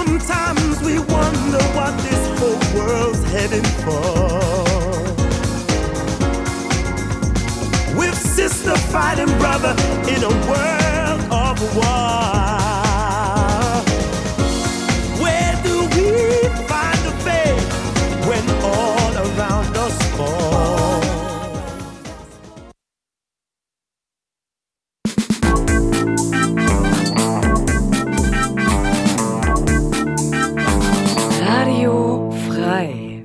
Sometimes we wonder what this whole world's heading for. With sister fighting brother in a world of war. Where do we find the faith when all around us fall? Radio frei.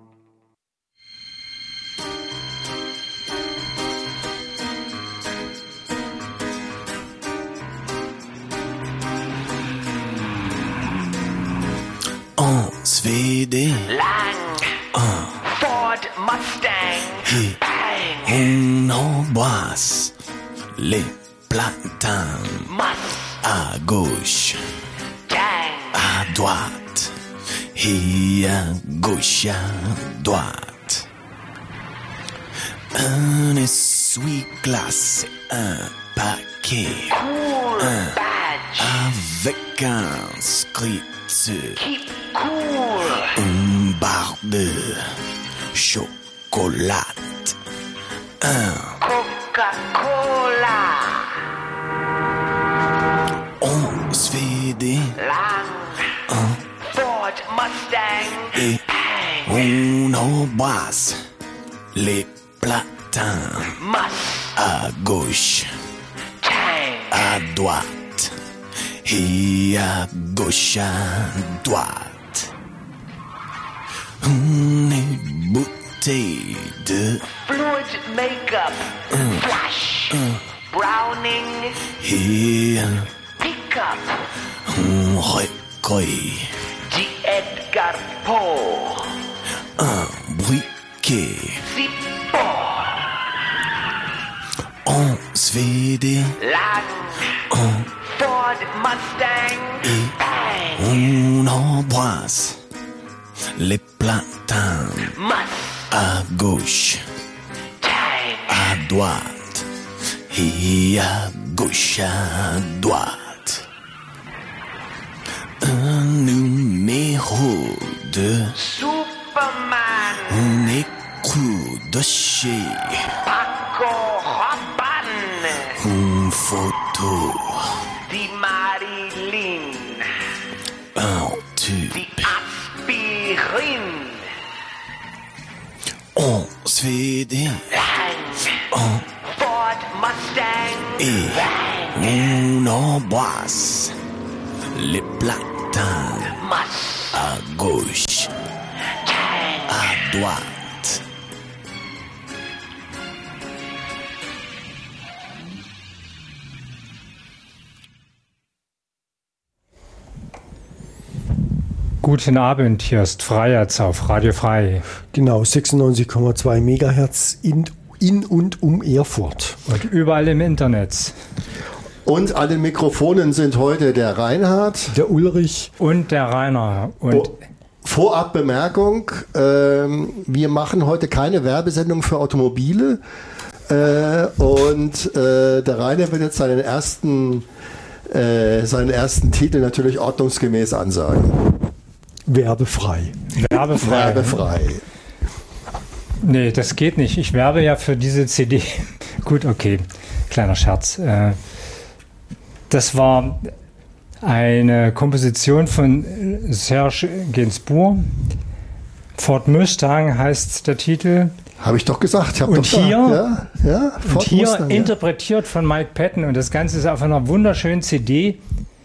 Svede Lang Ford Mustang Bang on embrasse les plantains à gauche, à droite, et à gauche, à droite. Un essuie-glace, un paquet, un avec un script. Keep cool. Une barre de chocolat. Un Coca-Cola. On se fait des Lang Ford Mustang et on embrasse les platins à gauche, à droite et à gauche, à droite. Une bouteille de Fluid Makeup Flash Browning et un Pickup recueil, G. Edgar Poe un briquet. Zippo On se fait des Lang Ford Mustang Bang on embrasse les platins à gauche, à droite et à gauche, à droite. Un numéro de Superman un écrou de chez Paco Rabanne une photo, Di Marilyn un tube. Di Aspirin On se fait des Lang Ford Mustang et on embrasse les platins à gauche, à droite. Guten Abend, hier ist Freiherz auf Radio Frei. Genau, 96,2 Megahertz in und um Erfurt. Und überall im Internet. Und an den Mikrofonen sind heute der Reinhard, der Ulrich und der Rainer. Und vorab Bemerkung, wir machen heute keine Werbesendung für Automobile und der Rainer wird jetzt seinen ersten Titel natürlich ordnungsgemäß ansagen. Werbefrei. Werbefrei. Nee, das geht nicht. Ich werbe ja für diese CD. Gut, okay. Kleiner Scherz. Das war eine Komposition von Serge Gainsbourg. Ford Mustang heißt der Titel. Habe ich doch gesagt. Und hier Mustang, interpretiert von Mike Patton. Und das Ganze ist auf einer wunderschönen CD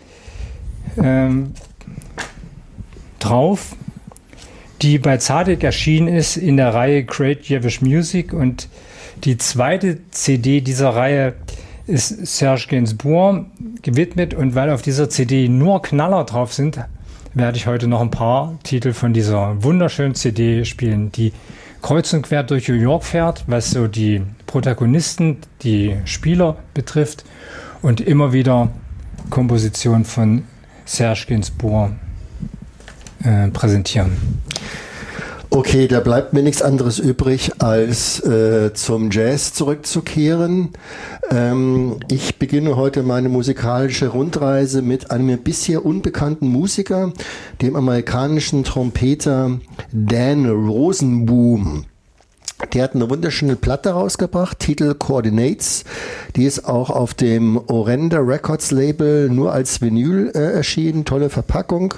drauf, die bei Zadek erschienen ist in der Reihe Great Jewish Music. Und die zweite CD dieser Reihe ist Serge Gainsbourg gewidmet. Und weil auf dieser CD nur Knaller drauf sind, werde ich heute noch ein paar Titel von dieser wunderschönen CD spielen, die kreuz und quer durch New York fährt, was so die Protagonisten, die Spieler betrifft, und immer wieder Kompositionen von Serge Gainsbourg präsentieren. Okay, da bleibt mir nichts anderes übrig, als zum Jazz zurückzukehren. Ich beginne heute meine musikalische Rundreise mit einem mir bisher unbekannten Musiker, dem amerikanischen Trompeter Dan Rosenboom. Der hat eine wunderschöne Platte rausgebracht, Titel Coordinates. Die ist auch auf dem Orenda Records Label nur als Vinyl erschienen, tolle Verpackung.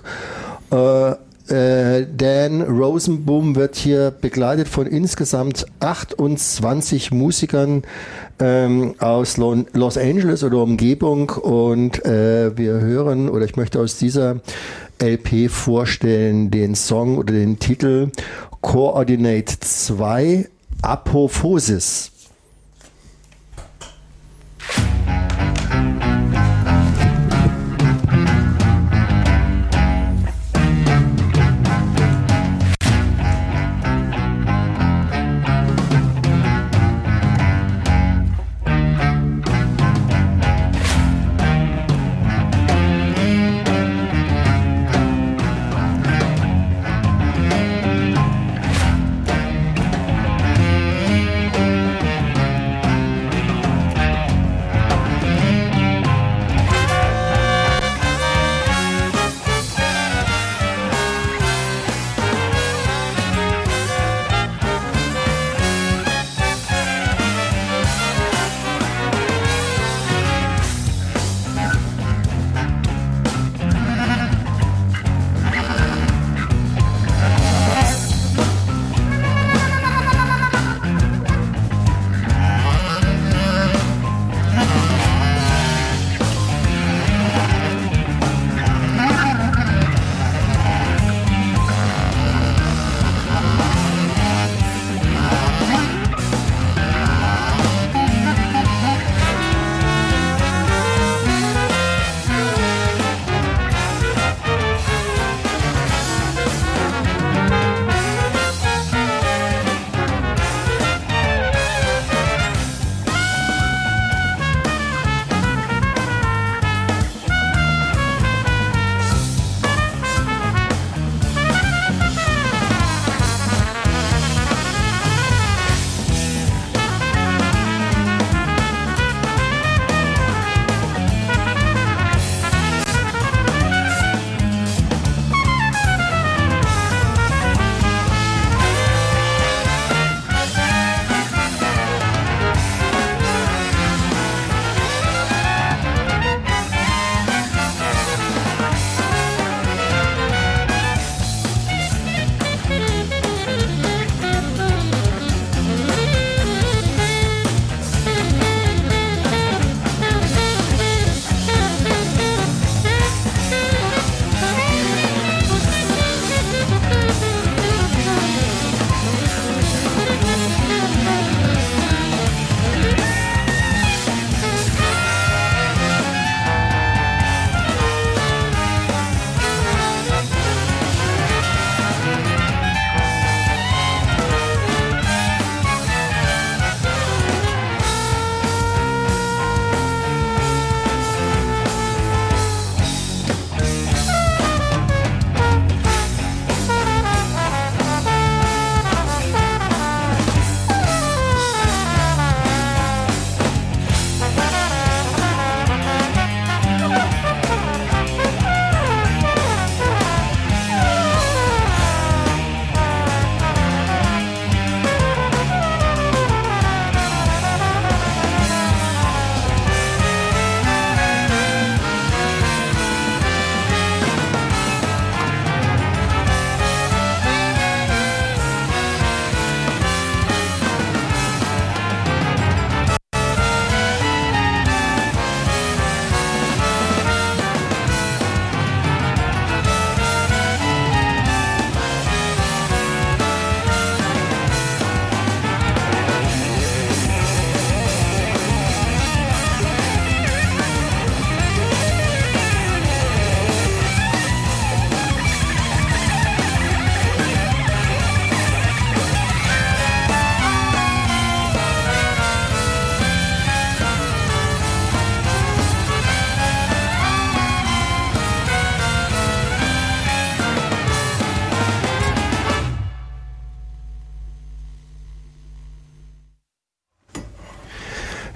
Dan Rosenboom wird hier begleitet von insgesamt 28 Musikern aus Los Angeles oder Umgebung, und wir hören, oder ich möchte aus dieser LP vorstellen, den Song oder den Titel Coordinate 2 Apophosis.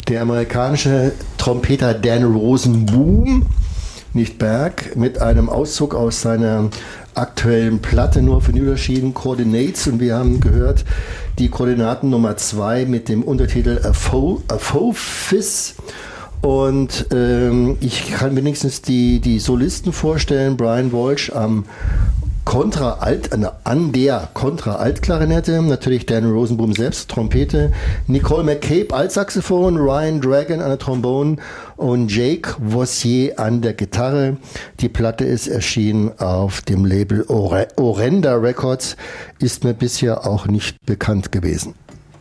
Der amerikanische Trompeter Dan Rosenboom, nicht Berg, mit einem Auszug aus seiner aktuellen Platte nur für Unterschieden Coordinates, und wir haben gehört die Koordinaten Nummer 2 mit dem Untertitel Apophis. Und ich kann wenigstens die Solisten vorstellen. Brian Walsh an der Kontra-Alt-Klarinette, natürlich Dan Rosenboom selbst, Trompete, Nicole McCabe, Altsaxophon, Ryan Dragon an der Trombone und Jake Vossier an der Gitarre. Die Platte ist erschienen auf dem Label Orenda Records, ist mir bisher auch nicht bekannt gewesen.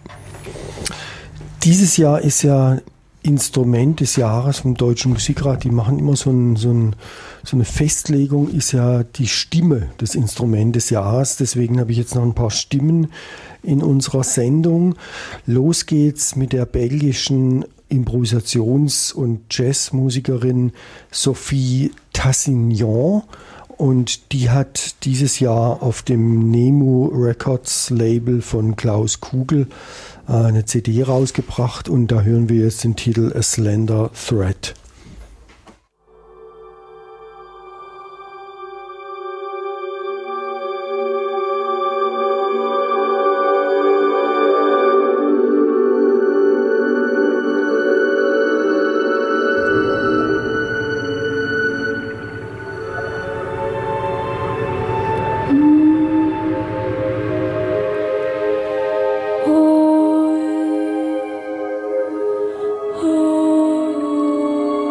Dieses Jahr ist ja Instrument des Jahres vom Deutschen Musikrat. Die machen immer so eine Festlegung, ist ja die Stimme des Instrument des Jahres. Deswegen habe ich jetzt noch ein paar Stimmen in unserer Sendung. Los geht's mit der belgischen Improvisations- und Jazzmusikerin Sophie Tassignon. Und die hat dieses Jahr auf dem Nemu Records Label von Klaus Kugel eine CD rausgebracht, und da hören wir jetzt den Titel A Slender Thread. Oh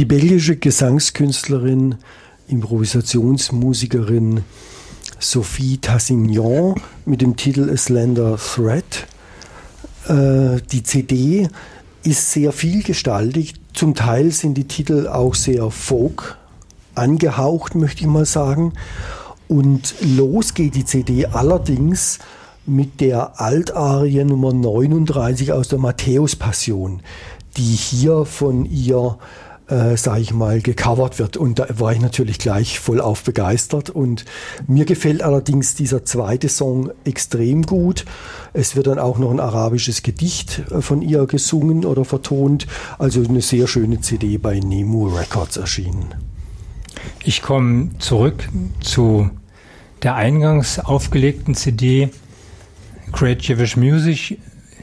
Die belgische Gesangskünstlerin, Improvisationsmusikerin Sophie Tassignon mit dem Titel A Slender Thread. Die CD ist sehr vielgestaltig. Zum Teil sind die Titel auch sehr Folk angehaucht, möchte ich mal sagen. Und los geht die CD allerdings mit der Altarie Nummer 39 aus der Matthäus-Passion, die hier von ihr, sage ich mal, gecovert wird. Und da war ich natürlich gleich vollauf begeistert. Und mir gefällt allerdings dieser zweite Song extrem gut. Es wird dann auch noch ein arabisches Gedicht von ihr gesungen oder vertont. Also eine sehr schöne CD bei Nemu Records erschienen. Ich komme zurück zu der eingangs aufgelegten CD Great Jewish Music,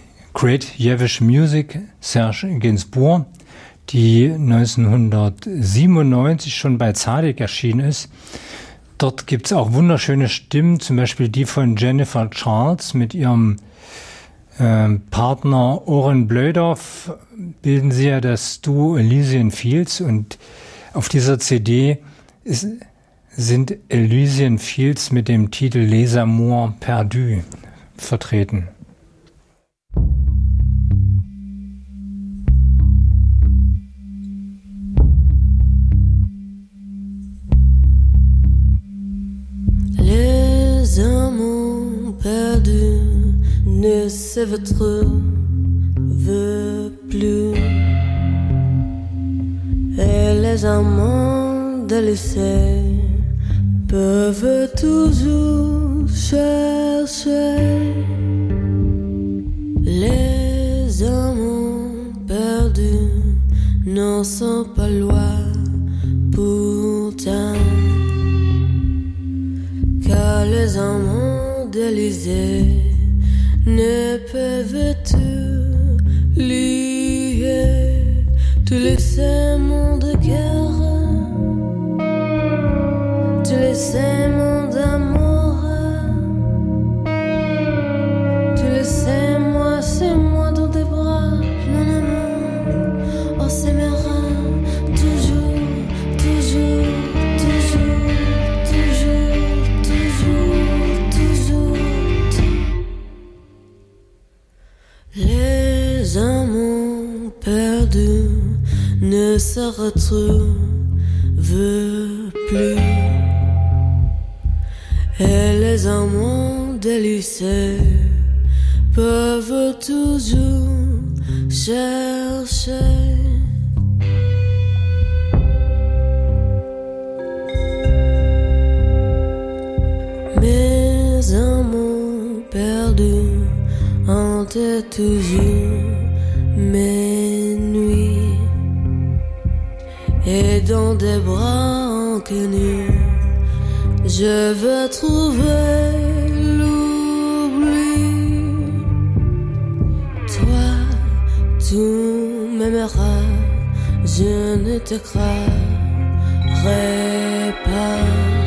Serge Gainsbourg, die 1997 schon bei Tzadik erschienen ist. Dort gibt es auch wunderschöne Stimmen, zum Beispiel die von Jennifer Charles mit ihrem Partner Oren Blödorf bilden sie ja das Duo Elysian Fields, und auf dieser CD sind Elysian Fields mit dem Titel Les Amours Perdus vertreten. Les amours perdus ne se retrouvent plus, et les amants délaissés peuvent toujours chercher. Les amours perdus n'en sont pas loin pourtant, car les amants d'Élysée ne peuvent tout lier, tous les serments de guerre, tous les serments d'amour, tous les c'est moi dans tes bras, mon amour, on s'aimera toujours, toujours, toujours, toujours, toujours, toujours. Les amours perdus ne se retrouvent plus, et les amants délaissés peuvent toujours chercher. Mes amours perdus hantent toujours mes nuits, et dans des bras inconnus je veux trouver l'oubli. Toi, tu m'aimeras, je ne te croirai pas.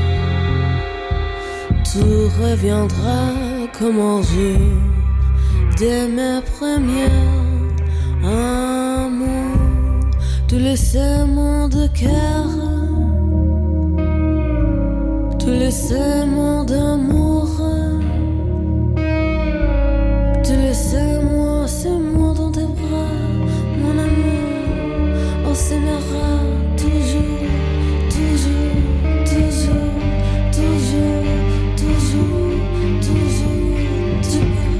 Tu reviendras comme un jour de mes premiers amours, tous les serments de cœur, tous les serments d'amour, tous les serments, c'est moi dans tes bras, mon amour, on s'aimera toujours, toujours, toujours, toujours, toujours, toujours, toujours.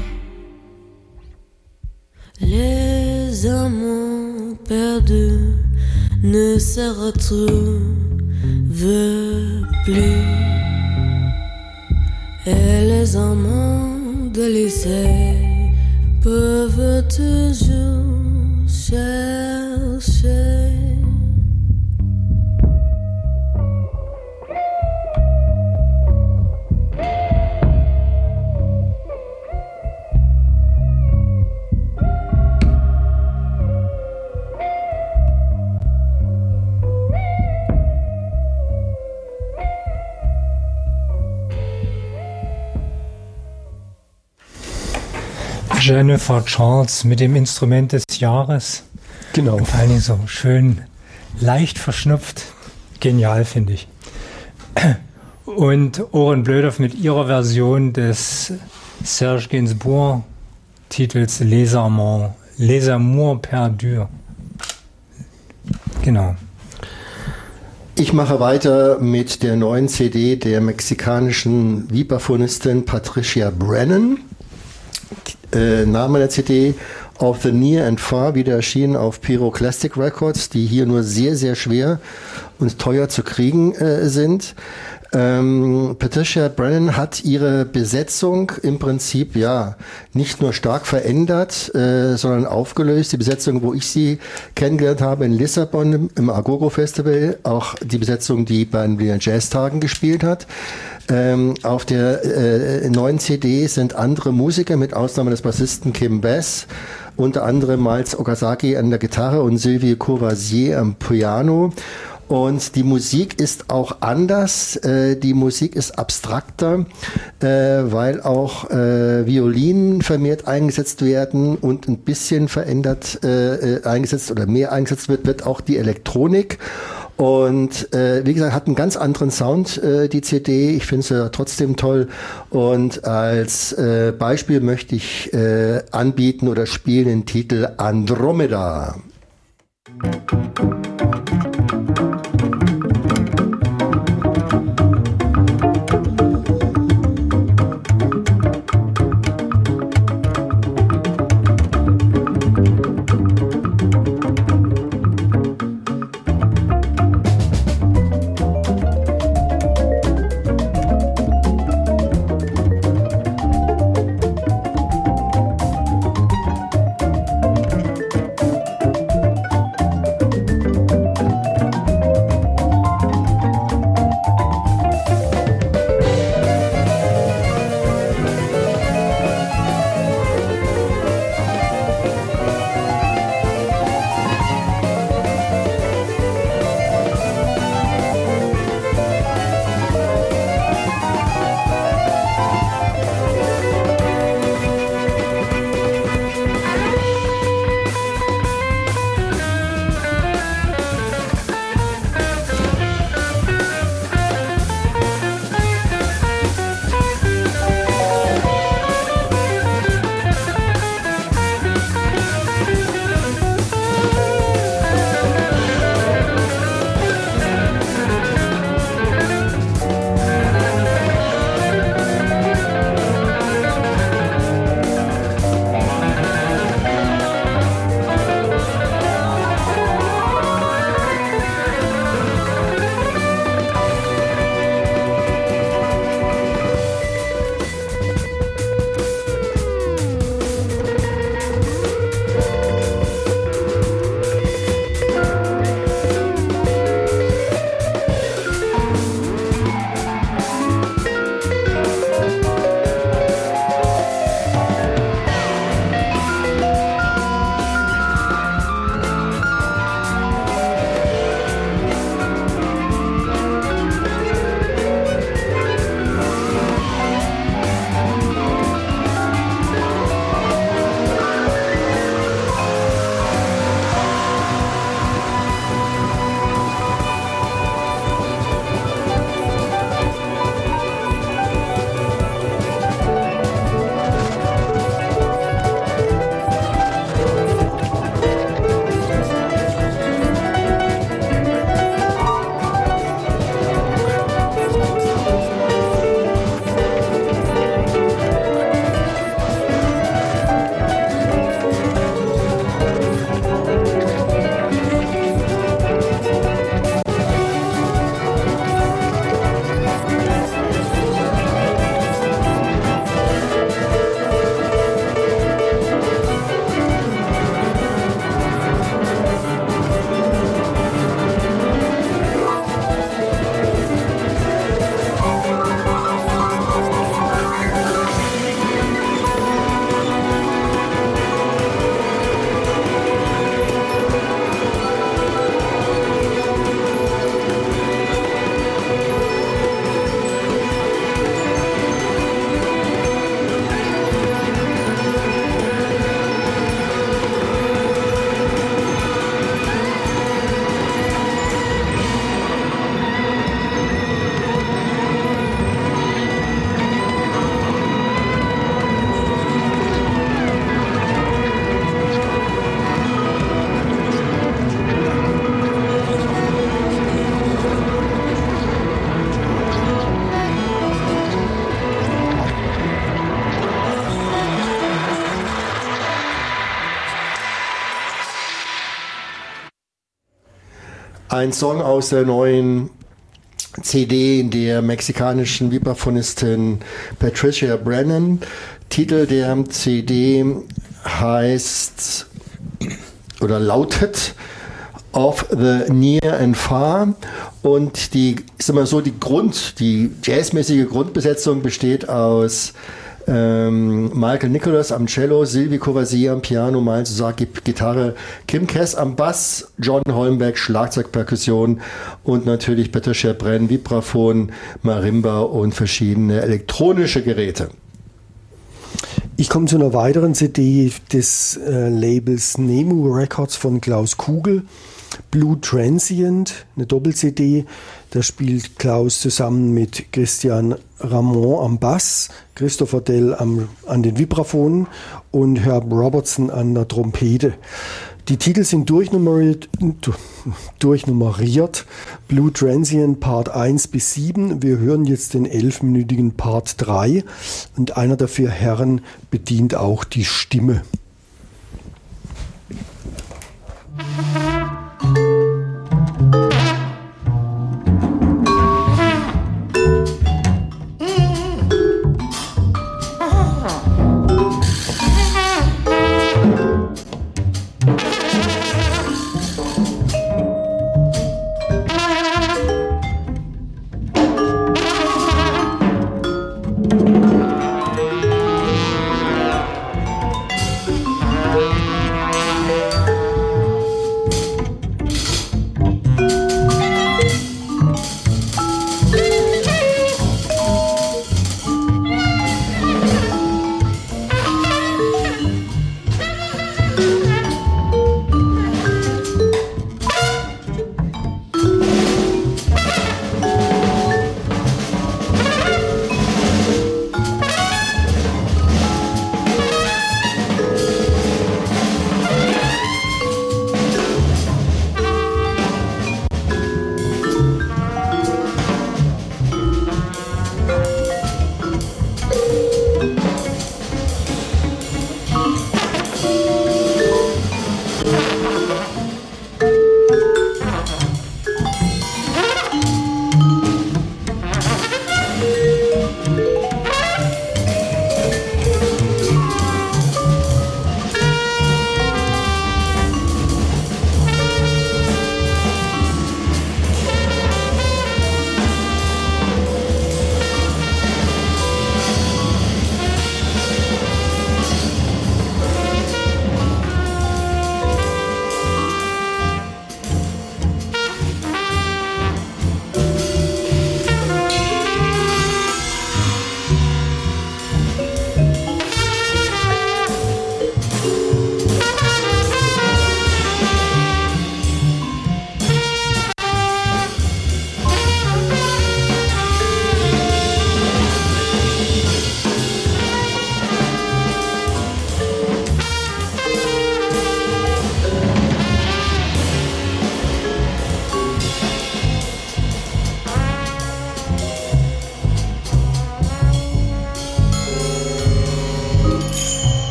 Les amants perdus ne se retrouvent plus, et les amants délaissés peuvent toujours chercher. Jennifer Charles mit dem Instrument des Jahres. Genau. Und vor allen Dingen so schön leicht verschnupft. Genial, finde ich. Und Oren Blödorf mit ihrer Version des Serge Gainsbourg Titels Les Amours perdus. Genau. Ich mache weiter mit der neuen CD der mexikanischen Vibrafonistin Patricia Brennan. Name der CD Of the Near and Far, wieder erschienen auf Pyroclastic Records, die hier nur sehr, sehr schwer und teuer zu kriegen sind. Patricia Brennan hat ihre Besetzung im Prinzip nicht nur stark verändert, sondern aufgelöst. Die Besetzung, wo ich sie kennengelernt habe in Lissabon im Agogo Festival, auch die Besetzung, die bei den Berliner Jazztagen gespielt hat. Auf der neuen CD sind andere Musiker, mit Ausnahme des Bassisten Kim Bass, unter anderem Miles Okazaki an der Gitarre und Sylvie Courvoisier am Piano. Und die Musik ist auch anders, die Musik ist abstrakter, weil auch Violinen vermehrt eingesetzt werden und ein bisschen verändert eingesetzt oder mehr eingesetzt wird auch die Elektronik. Und wie gesagt, hat einen ganz anderen Sound, die CD. Ich finde sie trotzdem toll. Und als Beispiel möchte ich anbieten oder spielen den Titel Andromeda. ein Song aus der neuen CD der mexikanischen Vibraphonistin Patricia Brennan. Titel der CD heißt oder lautet Of the Near and Far, und die ist immer so, die jazzmäßige Grundbesetzung besteht aus Michael Nicholas am Cello, Sylvie Courvoisier am Piano, Miles Suzaki Gitarre, Kim Cass am Bass, John Holmberg Schlagzeug, Perkussion und natürlich Patricia Brennan Vibraphon, Marimba und verschiedene elektronische Geräte. Ich komme zu einer weiteren CD des Labels Nemu Records von Klaus Kugel. Blue Transient, eine Doppel-CD. Da spielt Klaus zusammen mit Christian Ramon am Bass, Christopher Dell an den Vibraphonen und Herb Robertson an der Trompete. Die Titel sind durchnummeriert. Blue Transient Part 1 bis 7. Wir hören jetzt den 11-minütigen Part 3 und einer der 4 Herren bedient auch die Stimme.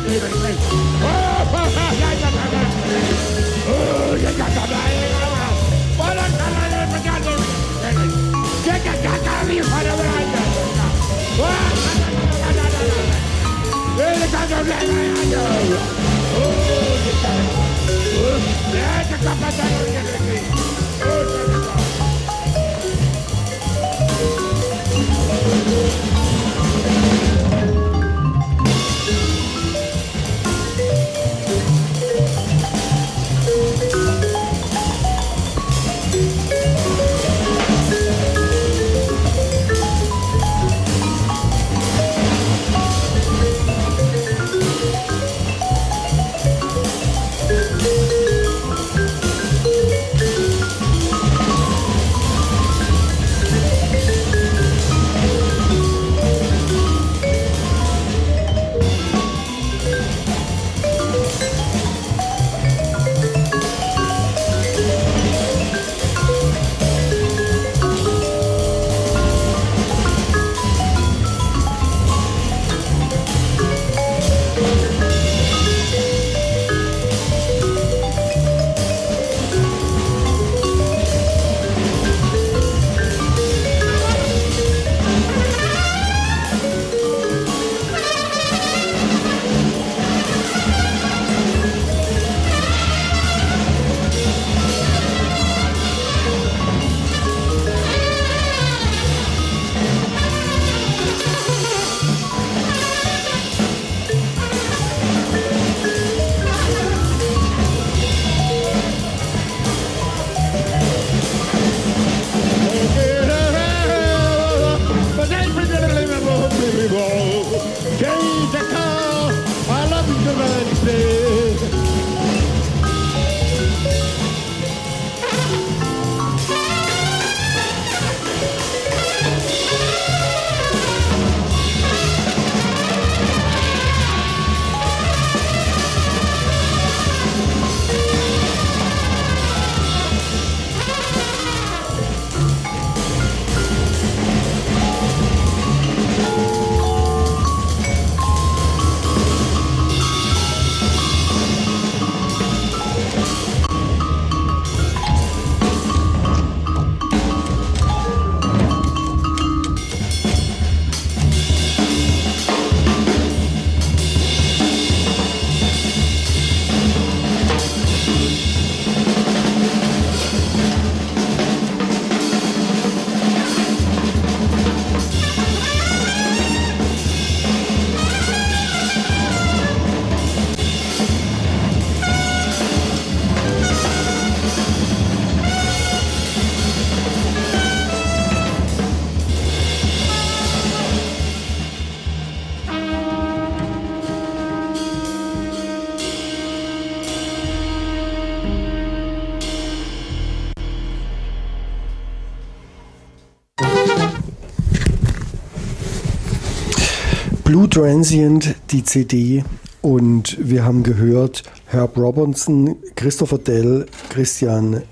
Blue Transient, die CD, und wir haben gehört Herb Robinson, Christopher Dell, Christian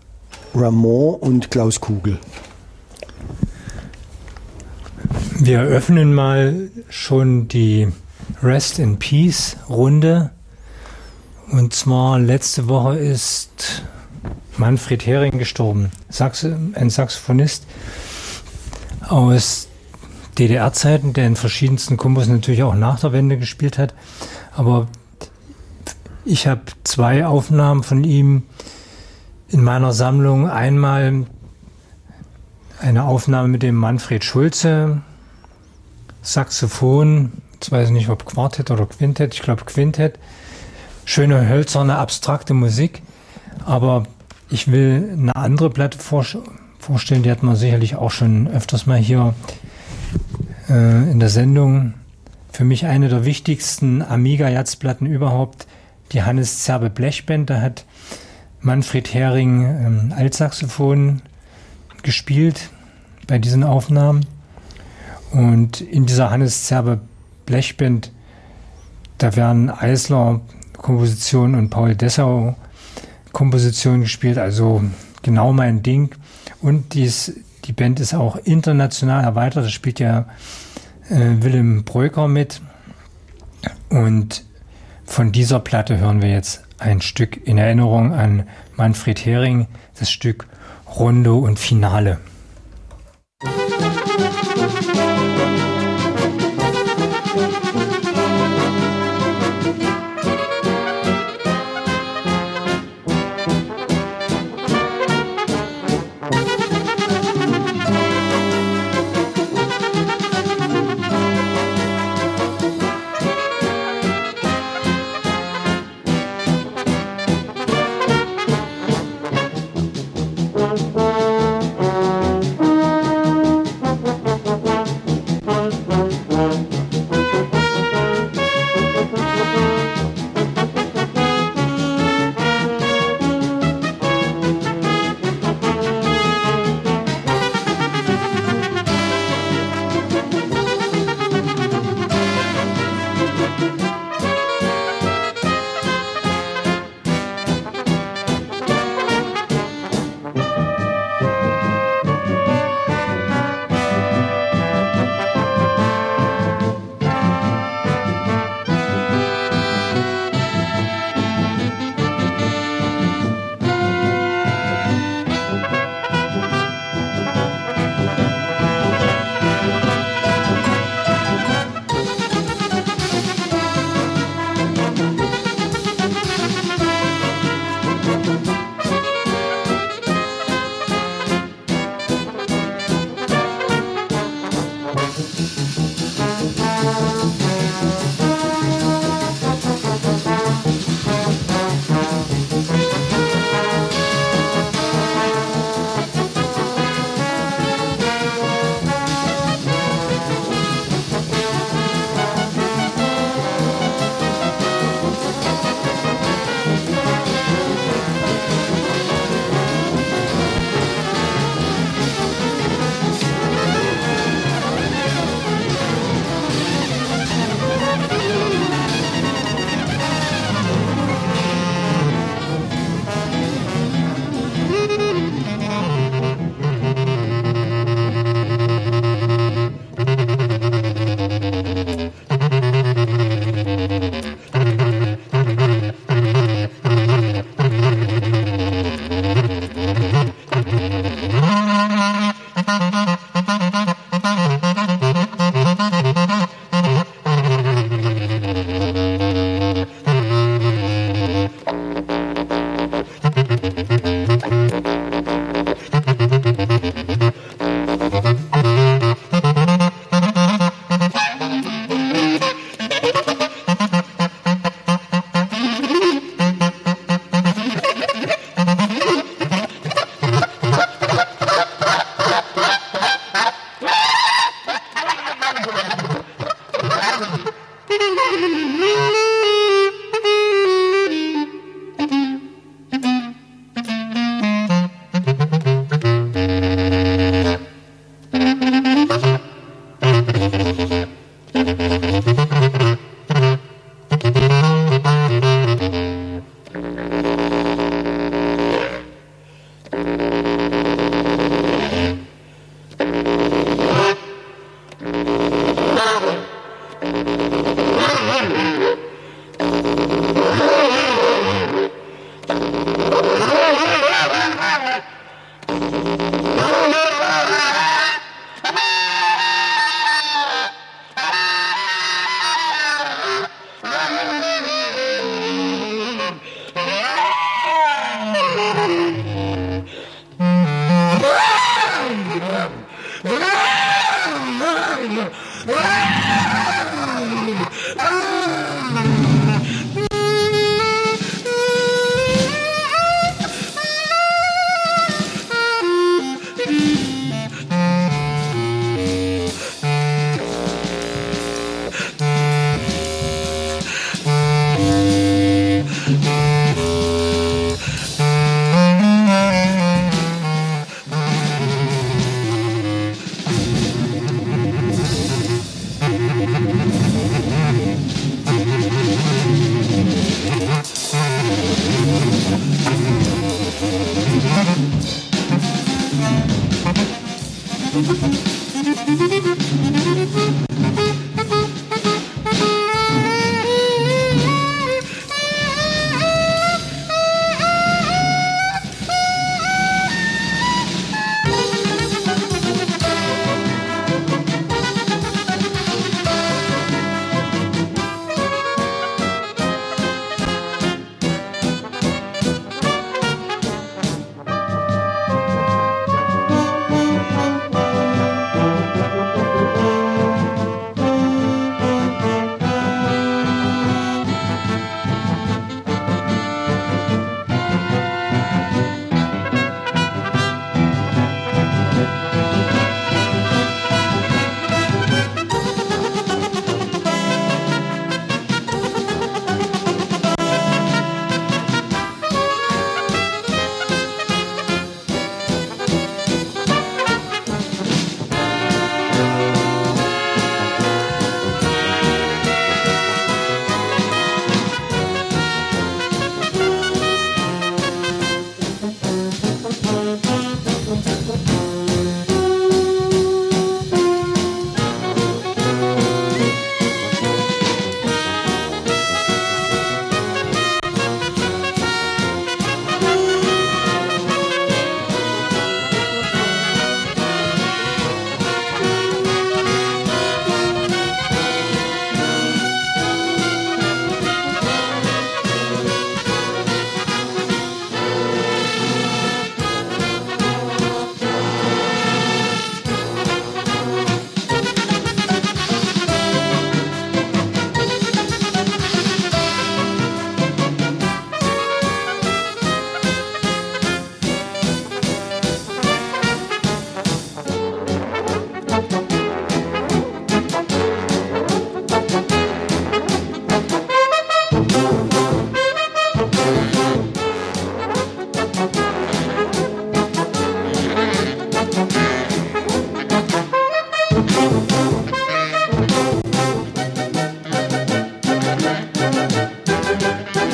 Ramon und Klaus Kugel. Wir öffnen mal schon die Rest in Peace Runde, und zwar letzte Woche ist Manfred Hering gestorben, ein Saxophonist aus DDR-Zeiten, der in verschiedensten Kombos natürlich auch nach der Wende gespielt hat. Aber ich habe 2 Aufnahmen von ihm in meiner Sammlung. Einmal eine Aufnahme mit dem Manfred Schulze, Saxophon, jetzt weiß ich nicht, ob Quartett oder Quintett, ich glaube Quintett. Schöne, hölzerne, abstrakte Musik. Aber ich will eine andere Platte vorstellen, die hat man sicherlich auch schon öfters mal hier in der Sendung. Für mich eine der wichtigsten Amiga-Jazzplatten überhaupt, die Hannes Zerbe Blechband. Da hat Manfred Hering Altsaxophon gespielt bei diesen Aufnahmen. Und in dieser Hannes Zerbe Blechband, da werden Eisler-Kompositionen und Paul Dessau-Kompositionen gespielt, also genau mein Ding. Und die Band ist auch international erweitert. Da spielt ja Willem Breuker mit. Und Von dieser Platte hören wir jetzt ein Stück in Erinnerung an Manfred Hering, das Stück Rondo und Finale.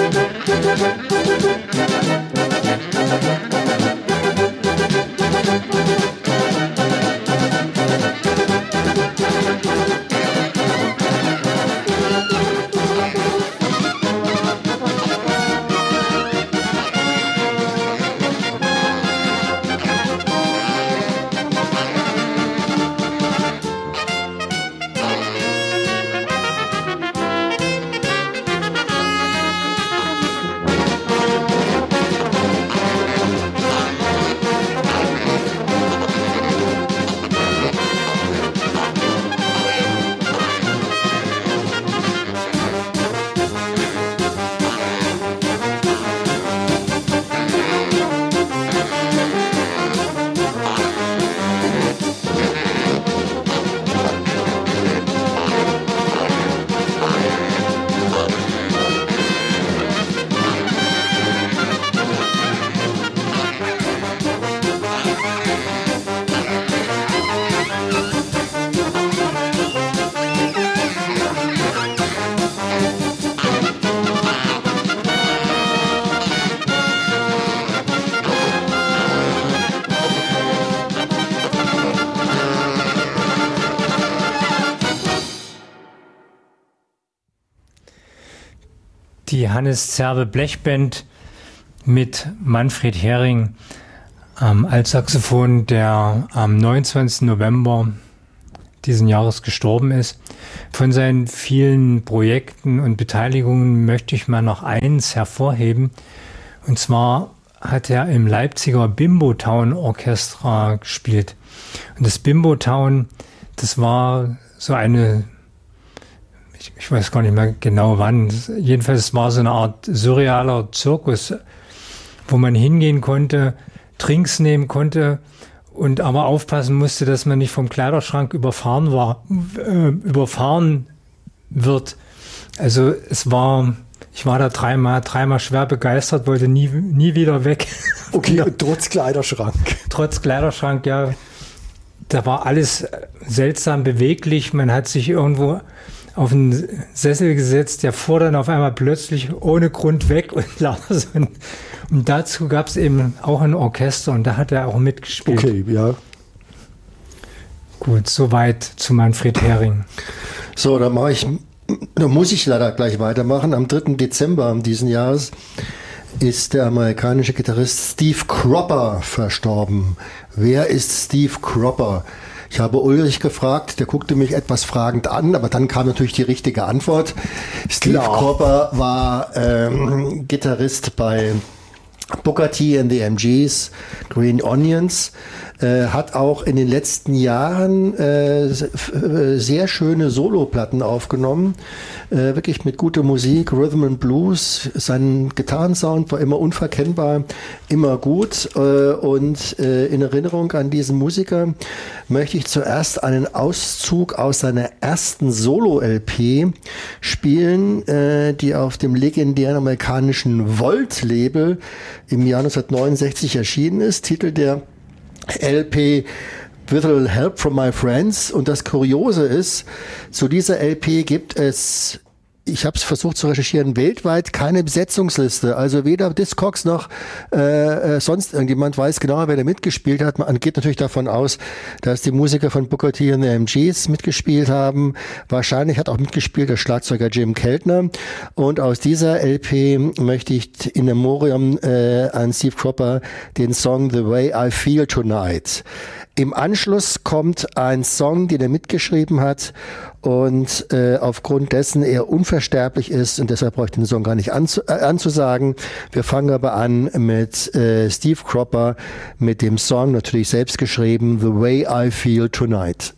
Die Hannes Zerbe Blechband mit Manfred Hering als Saxophon, der am 29. November diesen Jahres gestorben ist. Von seinen vielen Projekten und Beteiligungen möchte ich mal noch eins hervorheben. Und zwar hat er im Leipziger Bimbo Town Orchestra gespielt. Und das Bimbo Town, das war so eine, ich weiß gar nicht mehr genau wann, jedenfalls es war so eine Art surrealer Zirkus, wo man hingehen konnte, Trinks nehmen konnte und aber aufpassen musste, dass man nicht vom Kleiderschrank überfahren wird. Also ich war da dreimal schwer begeistert, wollte nie wieder weg. Okay, und trotz Kleiderschrank. Trotz Kleiderschrank, ja. Da war alles seltsam beweglich. Man hat sich irgendwo auf einen Sessel gesetzt, der fuhr dann auf einmal plötzlich ohne Grund weg und und dazu gab es eben auch ein Orchester und da hat er auch mitgespielt. Okay, ja. Gut, soweit zu Manfred Hering. So, da muss ich leider gleich weitermachen. Am 3. Dezember diesen Jahres ist der amerikanische Gitarrist Steve Cropper verstorben. Wer ist Steve Cropper? Ich habe Ulrich gefragt, der guckte mich etwas fragend an, aber dann kam natürlich die richtige Antwort. Steve Cropper war Gitarrist bei Booker T and the MGs, Green Onions, hat auch in den letzten Jahren sehr schöne Soloplatten aufgenommen, wirklich mit guter Musik, Rhythm and Blues. Sein Gitarrensound war immer unverkennbar, immer gut, und in Erinnerung an diesen Musiker möchte ich zuerst einen Auszug aus seiner ersten Solo-LP spielen, die auf dem legendären amerikanischen Volt-Label im Jahr 1969 erschienen ist. Titel der LP With a Little Help from My Friends. Und das Kuriose ist, zu dieser LP gibt es, ich habe es versucht zu recherchieren, weltweit keine Besetzungsliste. Also weder Discogs noch sonst irgendjemand weiß genau, wer da mitgespielt hat. Man geht natürlich davon aus, dass die Musiker von Booker T und the MGs mitgespielt haben. Wahrscheinlich hat auch mitgespielt der Schlagzeuger Jim Keltner. Und aus dieser LP möchte ich in Memoriam an Steve Cropper den Song The Way I Feel Tonight. Im Anschluss kommt ein Song, den er mitgeschrieben hat und aufgrund dessen er unversterblich ist und deshalb brauche ich den Song gar nicht anzusagen. Wir fangen aber an mit Steve Cropper mit dem Song, natürlich selbst geschrieben, The Way I Feel Tonight.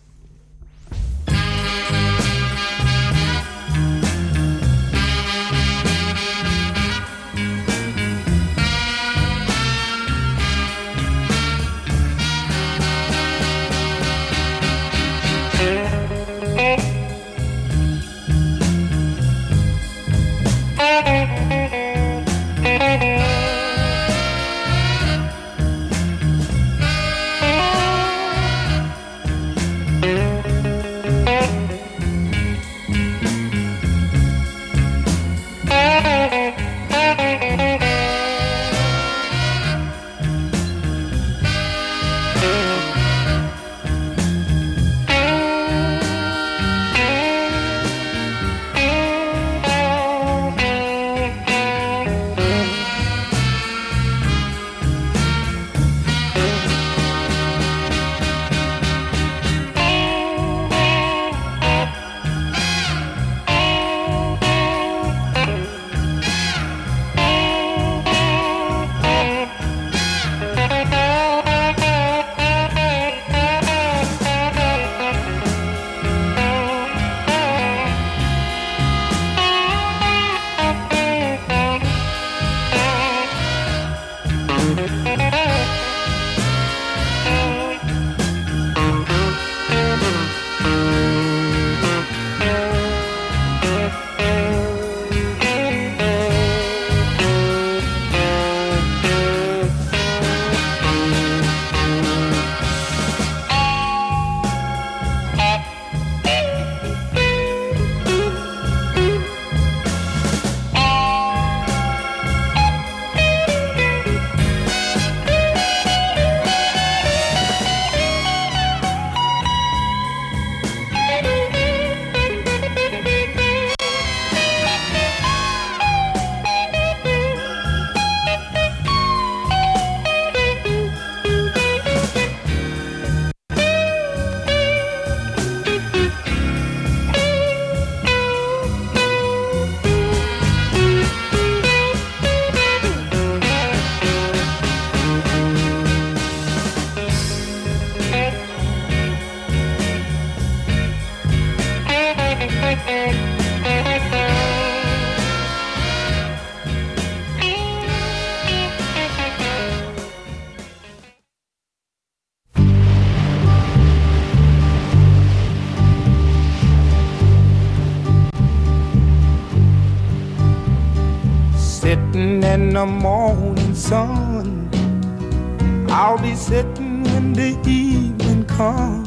sitting in the morning sun. I'll be sitting when the evening comes,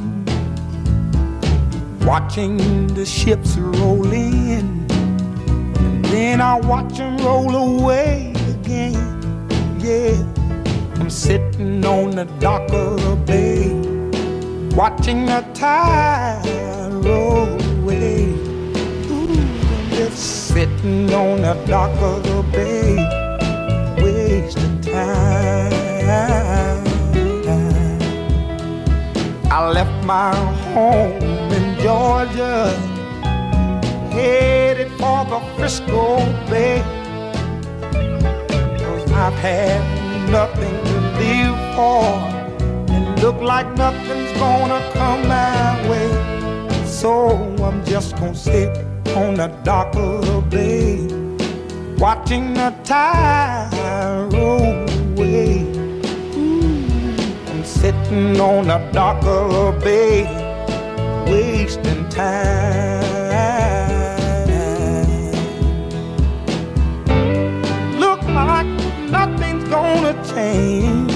watching the ships roll in, and then I'll watch them roll away again. Yeah, I'm sitting on the dock of the bay, watching the tide roll away. Ooh, I'm just sitting on the dock of the bay, wasting time. I left my home in Georgia, headed for the Frisco Bay, 'cause I've had nothing to live for, and look like nothing's gonna come my way. So I'm just gonna sit on the dock of the bay, watching the tide roll away. I'm sitting on the dock of the bay, wasting time. Look like nothing's gonna change,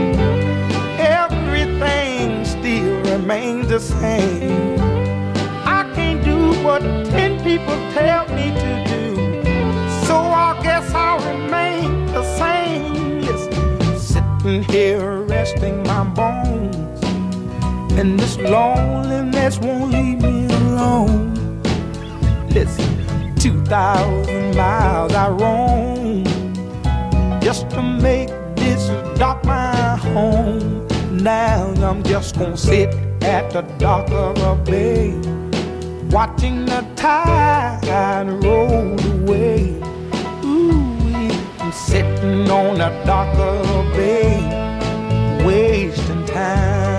everything still remains the same. I can't do what 10 people tell me to do, so I guess I'll remain the same. Yes, sitting here resting my bones, and this loneliness won't leave me alone. Listen, 2,000 miles I roam just to make this dock my home. Now I'm just gonna sit at the dock of a bay, watching the tide roll away. Ooh, I'm sitting on the dock of a bay, wasting time.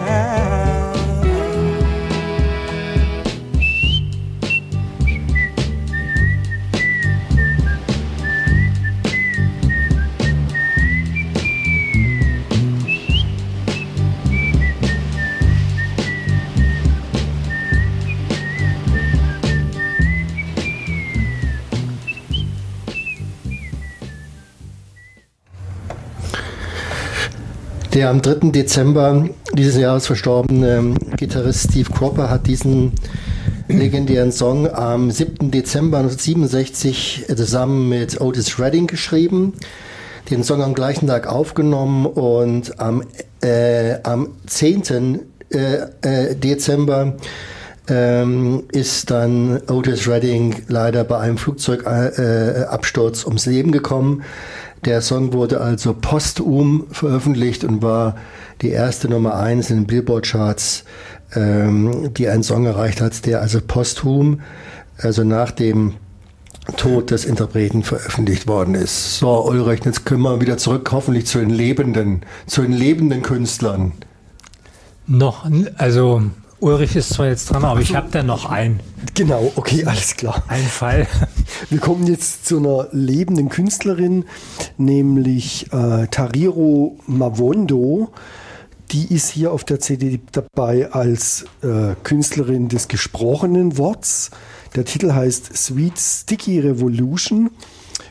Der am 3. Dezember dieses Jahres verstorbene Gitarrist Steve Cropper hat diesen legendären Song am 7. Dezember 1967 zusammen mit Otis Redding geschrieben, den Song am gleichen Tag aufgenommen, und am 10. Dezember ist dann Otis Redding leider bei einem Flugzeugabsturz ums Leben gekommen. Der Song wurde also posthum veröffentlicht und war die erste Nummer 1 in den Billboard-Charts, die einen Song erreicht hat, der also posthum, also nach dem Tod des Interpreten, veröffentlicht worden ist. So, Ulrich, jetzt können wir wieder zurück, hoffentlich zu den lebenden Künstlern. Noch, also Ulrich ist zwar jetzt dran, aber ich habe da noch einen. Genau, okay, alles klar. Ein Fall. Wir kommen jetzt zu einer lebenden Künstlerin, nämlich Tariro Mawondo. Die ist hier auf der CD dabei als Künstlerin des gesprochenen Worts. Der Titel heißt Sweet Sticky Revolution.